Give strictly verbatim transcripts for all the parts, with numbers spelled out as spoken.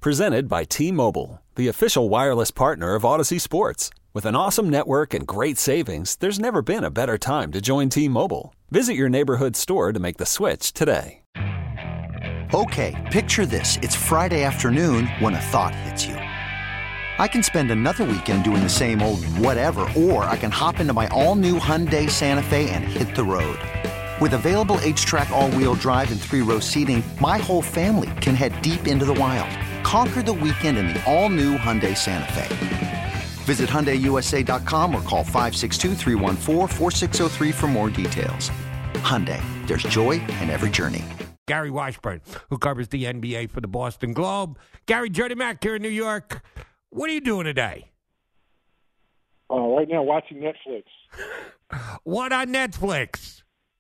Presented by T-Mobile, the official wireless partner of Odyssey Sports. With an awesome network and great savings, there's never been a better time to join T-Mobile. Visit your neighborhood store to make the switch today. Okay, picture this. It's Friday afternoon when a thought hits you. I can spend another weekend doing the same old whatever, or I can hop into my all-new Hyundai Santa Fe and hit the road. With available H-Track all-wheel drive and three-row seating, my whole family can head deep into the wild. Conquer the weekend in the all-new Hyundai Santa Fe. Visit Hyundai U S A dot com or call five six two, three one four, four six zero three for more details. Hyundai, there's joy in every journey. Gary Washburn, who covers the N B A for the Boston Globe. Gary, Jody Mack here in New York. What are you doing today? Uh, right now, watching Netflix. What on Netflix?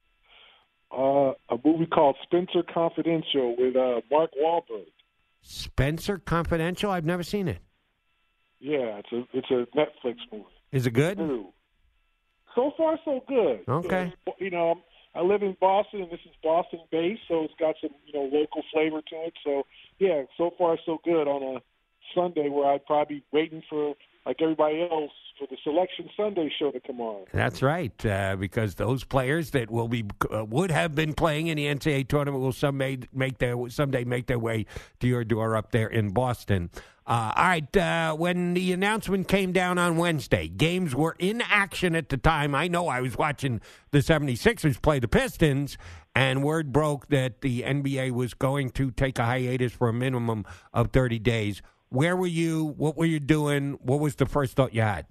Uh, a movie called Spencer Confidential with uh, Mark Wahlberg. Spencer Confidential? I've never seen it. Yeah, it's a it's a Netflix movie. Is it good? New. So far, so good. Okay. Uh, you know, I live in Boston, and this is Boston-based, so it's got some you know local flavor to it. So yeah, so far so good on a Sunday where I'd probably be waiting for, like everybody else, for the Selection Sunday show to come on. That's right, uh, because those players that will be uh, would have been playing in the N C double A tournament will some may make their someday make their way to your door up there in Boston. Uh, all right, uh, when the announcement came down on Wednesday, games were in action at the time. I know I was watching the seventy-sixers play the Pistons, and word broke that the N B A was going to take a hiatus for a minimum of thirty days. Where were you? What were you doing? What was the first thought you had?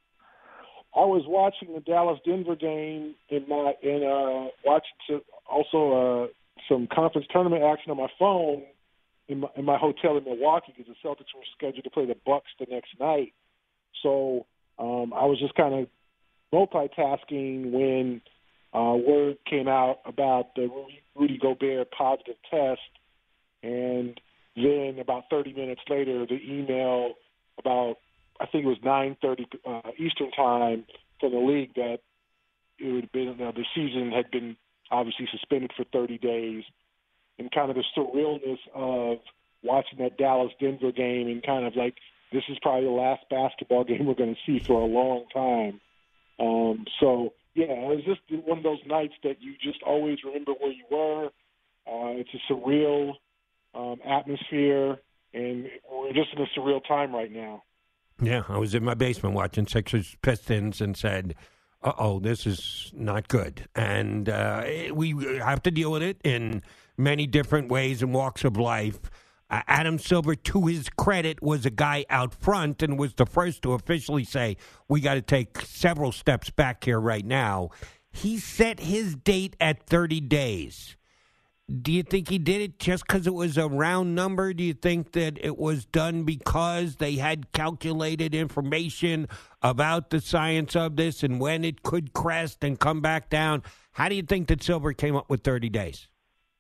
I was watching the Dallas-Denver game in my and uh, watching to, also uh, some conference tournament action on my phone in my, in my hotel in Milwaukee because the Celtics were scheduled to play the Bucks the next night. So um, I was just kind of multitasking when uh, word came out about the Rudy, Rudy Gobert positive test, and then about thirty minutes later, the email about I think it was nine thirty uh, Eastern time from the league that it would have been uh, the season had been obviously suspended for thirty days, and kind of the surrealness of watching that Dallas-Denver game and kind of like this is probably the last basketball game we're going to see for a long time. Um, so, yeah, it was just one of those nights that you just always remember where you were. Uh, it's a surreal um, atmosphere, and we're just in a surreal time right now. Yeah, I was in my basement watching Sixers Pistons and said, uh-oh, this is not good. And uh, we have to deal with it in many different ways and walks of life. Uh, Adam Silver, to his credit, was a guy out front and was the first to officially say, we got to take several steps back here right now. He set his date at thirty days. Do you think he did it just because it was a round number? Do you think that it was done because they had calculated information about the science of this and when it could crest and come back down? How do you think that Silver came up with thirty days?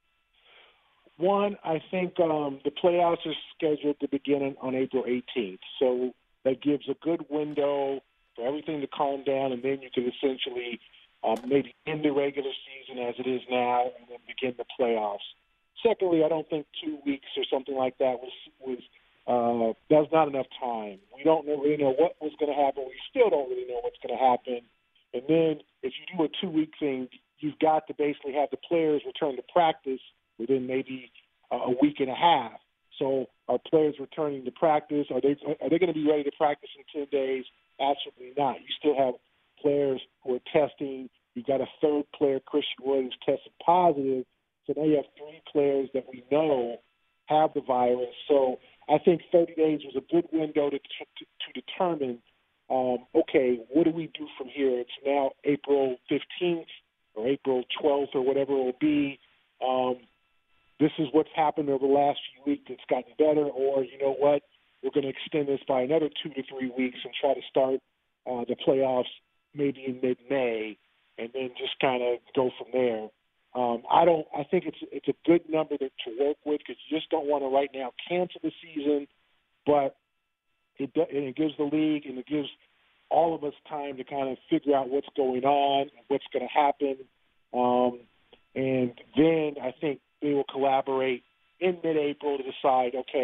One, I think um, the playoffs are scheduled to begin on April eighteenth, so that gives a good window for everything to calm down, and then you can essentially Um, maybe end the regular season as it is now and then begin the playoffs. Secondly, I don't think two weeks or something like that was was uh, that was not enough time. We don't really know what was going to happen. We still don't really know what's going to happen. And then if you do a two-week thing, you've got to basically have the players return to practice within maybe a week and a half. So are players returning to practice? Are they are they going to be ready to practice in ten days? Absolutely not. You still have players who are testing. You've got a third player, Christian Williams, tested positive. So now you have three players that we know have the virus. So I think thirty days was a good window to to, to determine, um, okay, what do we do from here? It's now April fifteenth or April twelfth or whatever it will be. Um, this is what's happened over the last few weeks. It's gotten better. Or, you know what, we're going to extend this by another two to three weeks and try to start uh, the playoffs maybe in mid-May, and then just kind of go from there. Um, I don't. I think it's it's a good number to, to work with because you just don't want to right now cancel the season, but it and it gives the league and it gives all of us time to kind of figure out what's going on and what's going to happen, um, and then I think they will collaborate in mid-April to decide, okay,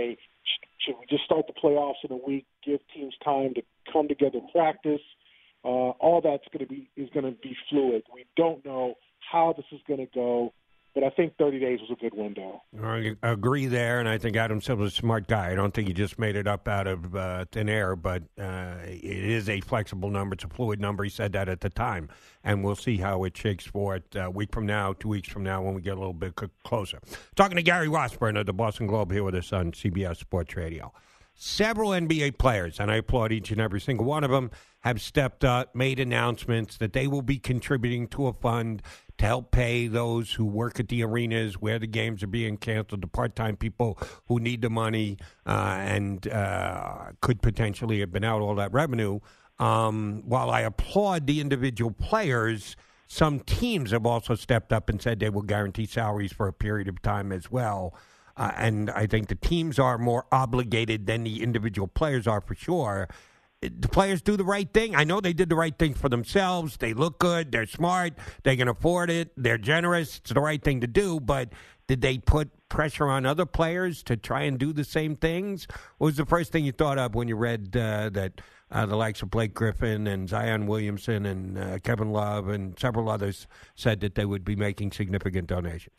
Should we just start the playoffs in a week, give teams time to come together, practice? Uh, all that's going to be is going to be fluid. We don't know how this is going to go, but I think thirty days was a good window. I agree there, and I think Adam Silver's a smart guy. I don't think he just made it up out of uh, thin air, but uh, it is a flexible number. It's a fluid number. He said that at the time, and we'll see how it shakes for it a week from now, two weeks from now, when we get a little bit closer. Talking to Gary Washburn of the Boston Globe here with us on C B S Sports Radio. Several N B A players, and I applaud each and every single one of them, have stepped up, made announcements that they will be contributing to a fund to help pay those who work at the arenas where the games are being canceled, the part-time people who need the money uh, and uh, could potentially have been out all that revenue. Um, while I applaud the individual players, some teams have also stepped up and said they will guarantee salaries for a period of time as well. Uh, and I think the teams are more obligated than the individual players are for sure. The players do the right thing. I know they did the right thing for themselves. They look good. They're smart. They can afford it. They're generous. It's the right thing to do. But did they put pressure on other players to try and do the same things? What was the first thing you thought of when you read uh, that uh, the likes of Blake Griffin and Zion Williamson and uh, Kevin Love and several others said that they would be making significant donations?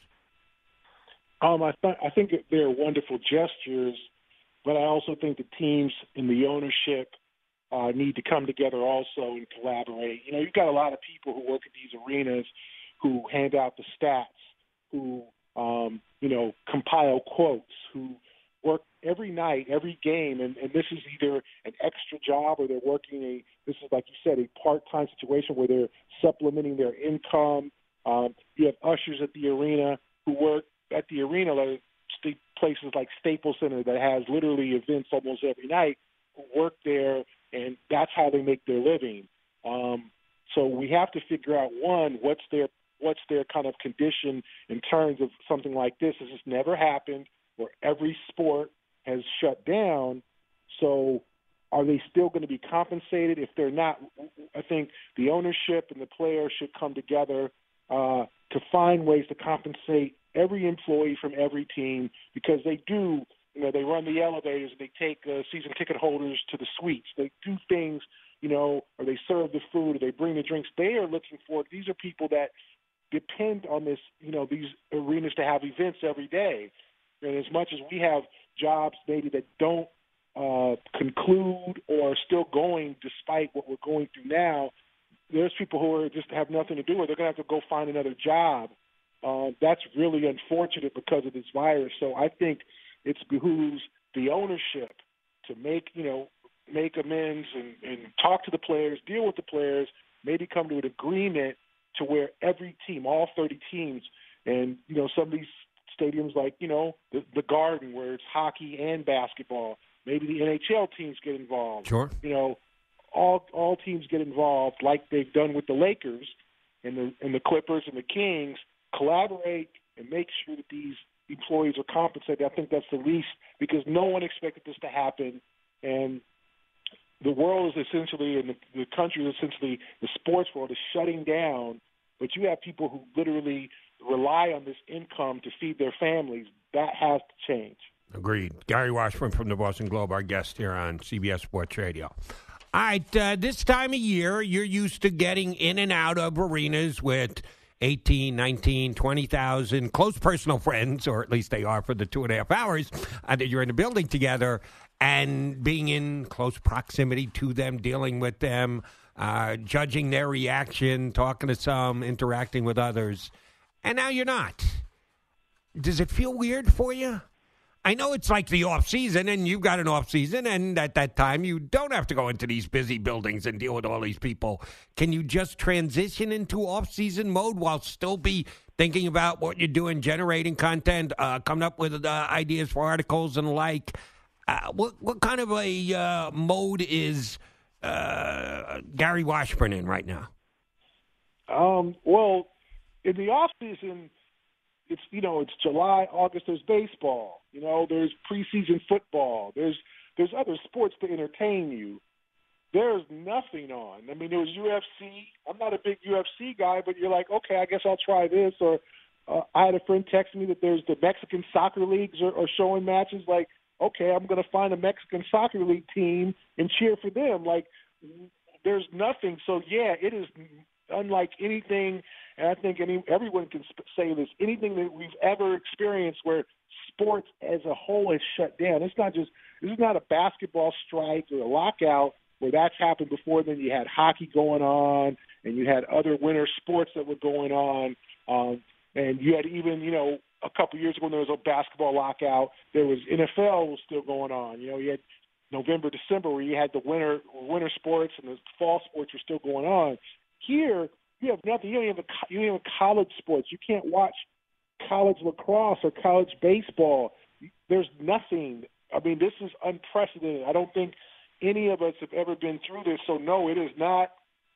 Um, I, th- I think they're wonderful gestures, but I also think the teams and the ownership uh, need to come together also and collaborate. You know, you've got a lot of people who work at these arenas who hand out the stats, who, um, you know, compile quotes, who work every night, every game, and, and this is either an extra job or they're working a, this is, like you said, a part-time situation where they're supplementing their income. Um, you have ushers at the arena who work at the arena, like places like Staples Center that has literally events almost every night, who work there, and that's how they make their living. Um, so we have to figure out, one, what's their what's their kind of condition in terms of something like this. This has never happened where every sport has shut down. So are they still going to be compensated? If they're not, I think the ownership and the players should come together uh, to find ways to compensate every employee from every team, because they do, you know, they run the elevators and they take uh, season ticket holders to the suites. They do things, you know, or they serve the food or they bring the drinks. They are looking for, these are people that depend on this, you know, these arenas to have events every day. And as much as we have jobs maybe that don't uh, conclude or are still going despite what we're going through now, there's people who are just have nothing to do, or they're going to have to go find another job. Uh, that's really unfortunate because of this virus. So I think it behooves the ownership to make, you know, make amends and, and talk to the players, deal with the players, maybe come to an agreement to where every team, all thirty teams, and, you know, some of these stadiums like, you know, the, the Garden where it's hockey and basketball, maybe the N H L teams get involved. Sure. You know, all all teams get involved like they've done with the Lakers and the and the Clippers and the Kings. Collaborate and make sure that these employees are compensated. I think that's the least, because no one expected this to happen. And the world is essentially, and the, the country is essentially, the sports world is shutting down. But you have people who literally rely on this income to feed their families. That has to change. Agreed. Gary Washburn from the Boston Globe, our guest here on C B S Sports Radio. All right, uh, this time of year, you're used to getting in and out of arenas with eighteen, nineteen, twenty thousand close personal friends, or at least they are for the two and a half hours uh, that you're in the building together, and being in close proximity to them, dealing with them, uh, judging their reaction, talking to some, interacting with others. And now you're not. Does it feel weird for you? I know it's like the off season, and you've got an off season, and at that time you don't have to go into these busy buildings and deal with all these people. Can you just transition into off season mode while still be thinking about what you're doing, generating content, uh, coming up with uh, ideas for articles and the like? Uh, what what kind of a uh, mode is uh, Gary Washburn in right now? Um, well, in the off season, it's, you know, it's July, August, there's baseball, you know, there's preseason football, there's there's other sports to entertain you. There's nothing on. I mean, there was U F C. I'm not a big U F C guy, but you're like, okay, I guess I'll try this. Or uh, I had a friend text me that there's the Mexican soccer leagues are, are showing matches. Like, okay, I'm going to find a Mexican soccer league team and cheer for them. Like, there's nothing. So, yeah, it is unlike anything, and I think any, everyone can sp- say this, anything that we've ever experienced where sports as a whole is shut down. It's not just, this is not a basketball strike or a lockout where that's happened before. Then you had hockey going on, and you had other winter sports that were going on, um, and you had even, you know, a couple years ago when there was a basketball lockout, there was N F L was still going on. You know, you had November, December where you had the winter winter sports and the fall sports were still going on. Here, you have nothing. You don't even have, a, you don't have college sports. You can't watch college lacrosse or college baseball. There's nothing. I mean, this is unprecedented. I don't think any of us have ever been through this. So, no, it is not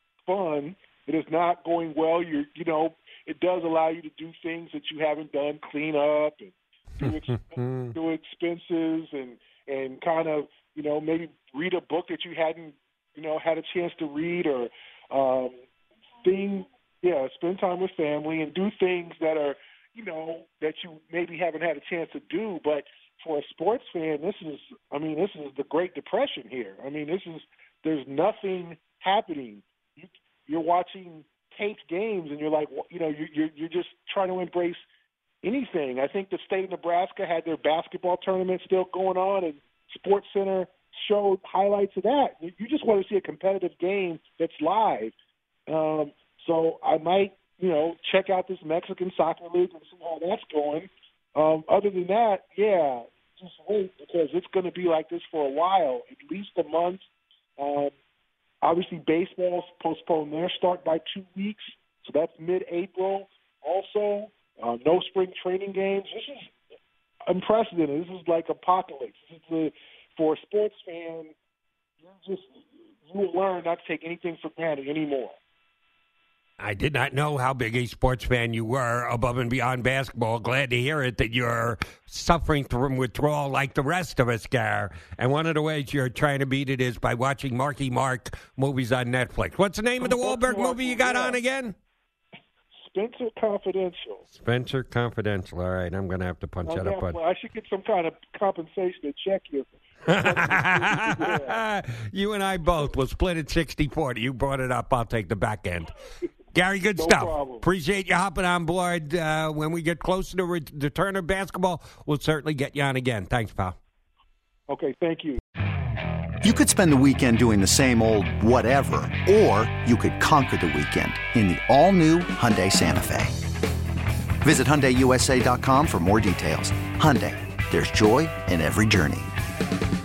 fun. It is not going well. You you know, it does allow you to do things that you haven't done, clean up and do, ex- do expenses and, and kind of, you know, maybe read a book that you hadn't, you know, had a chance to read or um, thing, yeah, spend time with family and do things that are, you know, that you maybe haven't had a chance to do. But for a sports fan, this is, I mean, this is the Great Depression here. I mean, this is, there's nothing happening. You, you're watching taped games and you're like, you know, you're, you're just trying to embrace anything. I think the state of Nebraska had their basketball tournament still going on, and Sports Center showed highlights of that. You just want to see a competitive game that's live. Um, so I might, you know, check out this Mexican soccer league and see how that's going. Um, other than that, yeah, just wait, because it's going to be like this for a while, at least a month. Um, obviously, baseball's postponed their start by two weeks, so that's mid-April. Also, uh, no spring training games. This is unprecedented. This is like apocalypse. This is the, for a sports fan, you just you will learn not to take anything for granted anymore. I did not know how big a sports fan you were above and beyond basketball. Glad to hear it that you're suffering from withdrawal like the rest of us, Gar. And one of the ways you're trying to beat it is by watching Marky Mark movies on Netflix. What's the name of the Wahlberg movie you got on again? Spencer Confidential. Spencer Confidential. All right, I'm going to have to punch oh, that yeah, up. But well, I should get some kind of compensation to check you. You and I both will split it sixty forty. You brought it up. I'll take the back end. Gary, good no stuff. Problem. Appreciate you hopping on board. Uh, when we get closer to re- the return of basketball, we'll certainly get you on again. Thanks, pal. Okay, thank you. You could spend the weekend doing the same old whatever, or you could conquer the weekend in the all-new Hyundai Santa Fe. Visit Hyundai U S A dot com for more details. Hyundai, there's joy in every journey.